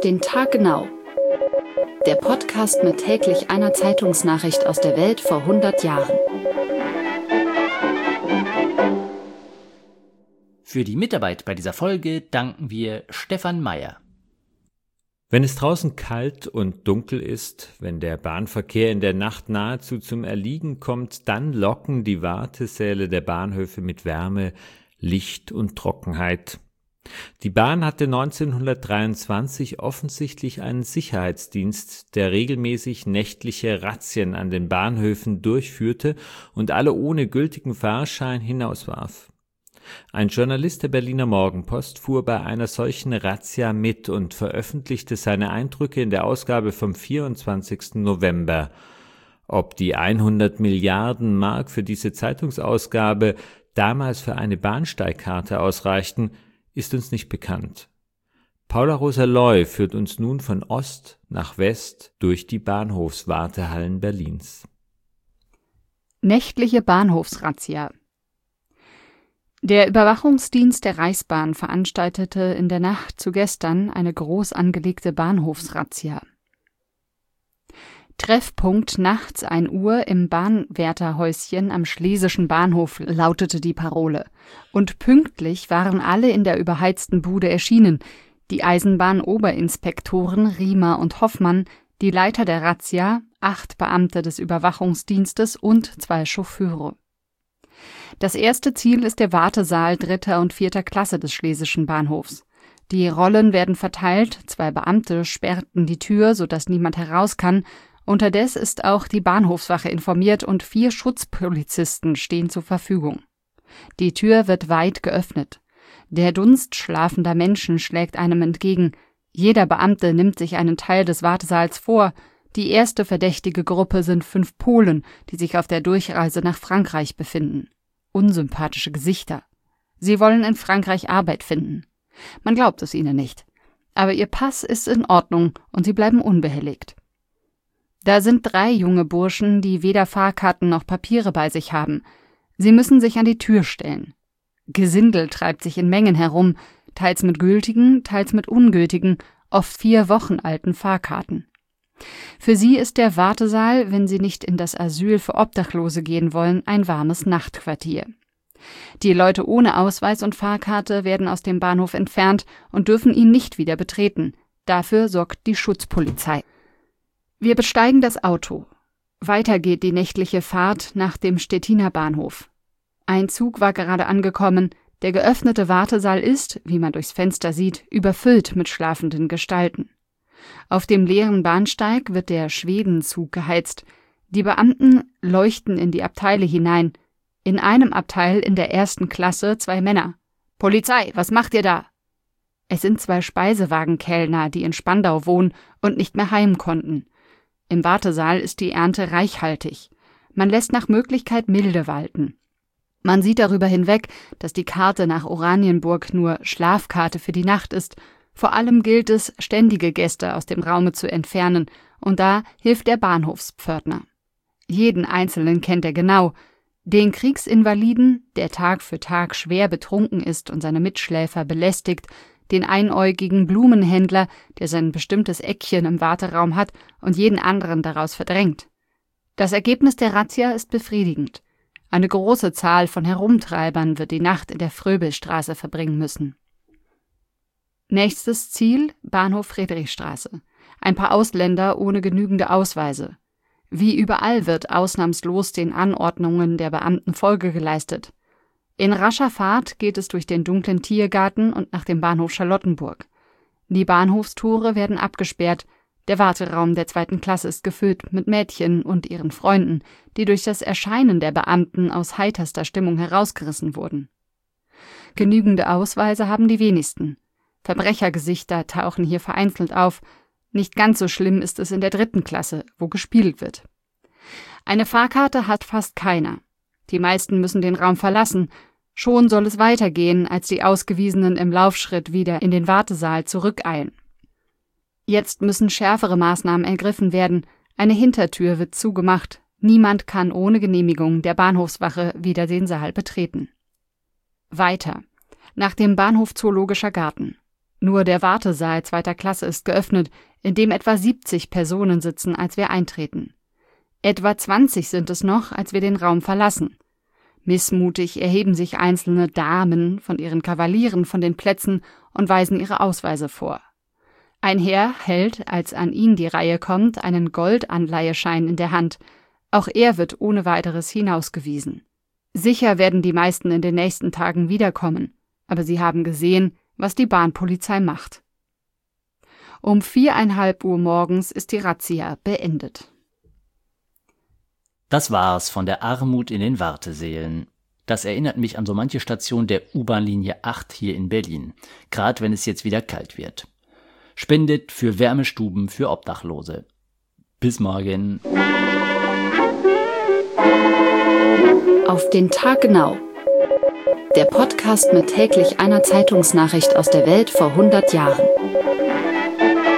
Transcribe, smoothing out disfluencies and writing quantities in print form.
den Tag genau. Der Podcast mit täglich einer Zeitungsnachricht aus der Welt vor 100 Jahren. Für die Mitarbeit bei dieser Folge danken wir Stefan Meyer. Wenn es draußen kalt und dunkel ist, wenn der Bahnverkehr in der Nacht nahezu zum Erliegen kommt, dann locken die Wartesäle der Bahnhöfe mit Wärme, Licht und Trockenheit. Die Bahn hatte 1923 offensichtlich einen Sicherheitsdienst, der regelmäßig nächtliche Razzien an den Bahnhöfen durchführte und alle ohne gültigen Fahrschein hinauswarf. Ein Journalist der Berliner Morgenpost fuhr bei einer solchen Razzia mit und veröffentlichte seine Eindrücke in der Ausgabe vom 24. November. Ob die 100 Milliarden Mark für diese Zeitungsausgabe damals für eine Bahnsteigkarte ausreichten, ist uns nicht bekannt. Paula Rosa-Loy führt uns nun von Ost nach West durch die Bahnhofswartehallen Berlins. Nächtliche Bahnhofsrazzia. Der Überwachungsdienst der Reichsbahn veranstaltete in der Nacht zu gestern eine groß angelegte Bahnhofsrazzia. Treffpunkt nachts 1 Uhr im Bahnwärterhäuschen am Schlesischen Bahnhof lautete die Parole. Und pünktlich waren alle in der überheizten Bude erschienen. Die Eisenbahnoberinspektoren Riemer und Hoffmann, die Leiter der Razzia, 8 Beamte des Überwachungsdienstes und 2 Chauffeure. Das erste Ziel ist der Wartesaal 3. und 4. Klasse des Schlesischen Bahnhofs. Die Rollen werden verteilt, 2 Beamte sperrten die Tür, sodass niemand heraus kann. Unterdes ist auch die Bahnhofswache informiert und 4 Schutzpolizisten stehen zur Verfügung. Die Tür wird weit geöffnet. Der Dunst schlafender Menschen schlägt einem entgegen. Jeder Beamte nimmt sich einen Teil des Wartesaals vor. Die erste verdächtige Gruppe sind 5 Polen, die sich auf der Durchreise nach Frankreich befinden. Unsympathische Gesichter. Sie wollen in Frankreich Arbeit finden. Man glaubt es ihnen nicht. Aber ihr Pass ist in Ordnung und sie bleiben unbehelligt. Da sind 3 junge Burschen, die weder Fahrkarten noch Papiere bei sich haben. Sie müssen sich an die Tür stellen. Gesindel treibt sich in Mengen herum, teils mit gültigen, teils mit ungültigen, oft 4 Wochen alten Fahrkarten. Für sie ist der Wartesaal, wenn sie nicht in das Asyl für Obdachlose gehen wollen, ein warmes Nachtquartier. Die Leute ohne Ausweis und Fahrkarte werden aus dem Bahnhof entfernt und dürfen ihn nicht wieder betreten. Dafür sorgt die Schutzpolizei. Wir besteigen das Auto. Weiter geht die nächtliche Fahrt nach dem Stettiner Bahnhof. Ein Zug war gerade angekommen. Der geöffnete Wartesaal ist, wie man durchs Fenster sieht, überfüllt mit schlafenden Gestalten. Auf dem leeren Bahnsteig wird der Schwedenzug geheizt. Die Beamten leuchten in die Abteile hinein. In einem Abteil in der 1. Klasse 2 Männer. »Polizei, was macht ihr da?« Es sind 2 Speisewagenkellner, die in Spandau wohnen und nicht mehr heim konnten. Im Wartesaal ist die Ernte reichhaltig. Man lässt nach Möglichkeit Milde walten. Man sieht darüber hinweg, dass die Karte nach Oranienburg nur Schlafkarte für die Nacht ist. Vor allem gilt es, ständige Gäste aus dem Raume zu entfernen, und da hilft der Bahnhofspförtner. Jeden Einzelnen kennt er genau. Den Kriegsinvaliden, der Tag für Tag schwer betrunken ist und seine Mitschläfer belästigt, den einäugigen Blumenhändler, der sein bestimmtes Eckchen im Warteraum hat und jeden anderen daraus verdrängt. Das Ergebnis der Razzia ist befriedigend. Eine große Zahl von Herumtreibern wird die Nacht in der Fröbelstraße verbringen müssen. Nächstes Ziel, Bahnhof Friedrichstraße. Ein paar Ausländer ohne genügende Ausweise. Wie überall wird ausnahmslos den Anordnungen der Beamten Folge geleistet. In rascher Fahrt geht es durch den dunklen Tiergarten und nach dem Bahnhof Charlottenburg. Die Bahnhofstore werden abgesperrt. Der Warteraum der 2. Klasse ist gefüllt mit Mädchen und ihren Freunden, die durch das Erscheinen der Beamten aus heiterster Stimmung herausgerissen wurden. Genügende Ausweise haben die wenigsten. Verbrechergesichter tauchen hier vereinzelt auf. Nicht ganz so schlimm ist es in der 3. Klasse, wo gespielt wird. Eine Fahrkarte hat fast keiner. Die meisten müssen den Raum verlassen. Schon soll es weitergehen, als die Ausgewiesenen im Laufschritt wieder in den Wartesaal zurückeilen. Jetzt müssen schärfere Maßnahmen ergriffen werden. Eine Hintertür wird zugemacht. Niemand kann ohne Genehmigung der Bahnhofswache wieder den Saal betreten. Weiter. Nach dem Bahnhof Zoologischer Garten. Nur der Wartesaal 2. Klasse ist geöffnet, in dem etwa 70 Personen sitzen, als wir eintreten. Etwa 20 sind es noch, als wir den Raum verlassen. Missmutig erheben sich einzelne Damen von ihren Kavalieren von den Plätzen und weisen ihre Ausweise vor. Ein Herr hält, als an ihn die Reihe kommt, einen Goldanleiheschein in der Hand. Auch er wird ohne weiteres hinausgewiesen. Sicher werden die meisten in den nächsten Tagen wiederkommen, aber sie haben gesehen, was die Bahnpolizei macht. Um 4:30 Uhr morgens ist die Razzia beendet. Das war's von der Armut in den Wartesälen. Das erinnert mich an so manche Station der U-Bahn-Linie 8 hier in Berlin, gerade wenn es jetzt wieder kalt wird. Spendet für Wärmestuben für Obdachlose. Bis morgen. Auf den Tag genau. Der Podcast mit täglich einer Zeitungsnachricht aus der Welt vor 100 Jahren.